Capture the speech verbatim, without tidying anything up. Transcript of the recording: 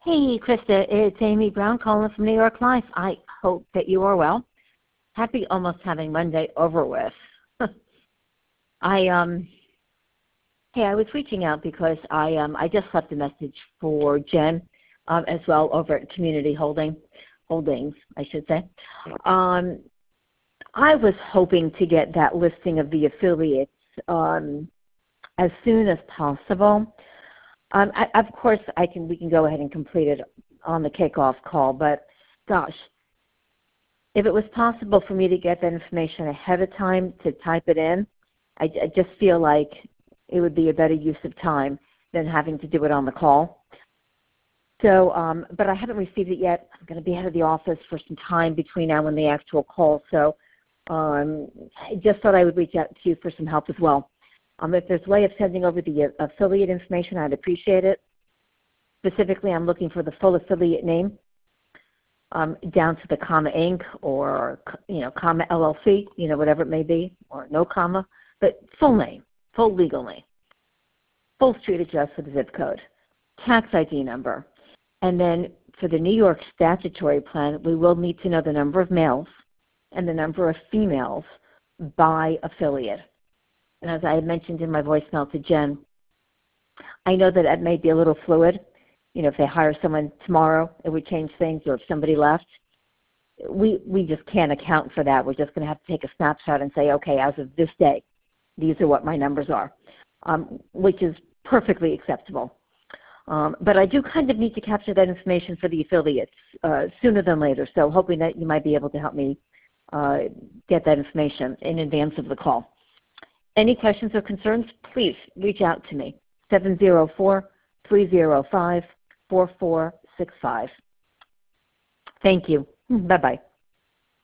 Hey, Krista, it's Amy Brown calling from New York Life. I hope that you are well. Happy almost having Monday over with. I um, hey, I was reaching out because I um, I just left a message for Jen, um, as well over at Community Holding, Holdings, I should say. Um, I was hoping to get that listing of the affiliates um, as soon as possible. Um, I, of course, I can. We can go ahead and complete it on the kickoff call. But, gosh, if it was possible for me to get that information ahead of time to type it in, I, I just feel like it would be a better use of time than having to do it on the call. So, um, but I haven't received it yet. I'm going to be out of the office for some time between now and the actual call. So, um, I just thought I would reach out to you for some help as well. Um, if there's a way of sending over the uh, affiliate information, I'd appreciate it. Specifically, I'm looking for the full affiliate name, um, down to the comma Inc or, you know, comma L L C, you know, whatever it may be, or no comma, but full name, full legal name, full street address with the zip code, tax I D number. And then for the New York statutory plan, we will need to know the number of males and the number of females by affiliate. And as I had mentioned in my voicemail to Jen, I know that that may be a little fluid. You know, if they hire someone tomorrow, it would change things, or if somebody left. We we just can't account for that. We're just going to have to take a snapshot and say, okay, as of this day, these are what my numbers are, um, which is perfectly acceptable. Um, but I do kind of need to capture that information for the affiliates uh, sooner than later, so hoping that you might be able to help me uh, get that information in advance of the call. Any questions or concerns, please reach out to me, seven zero four, three zero five, four four six five. Thank you. Bye-bye.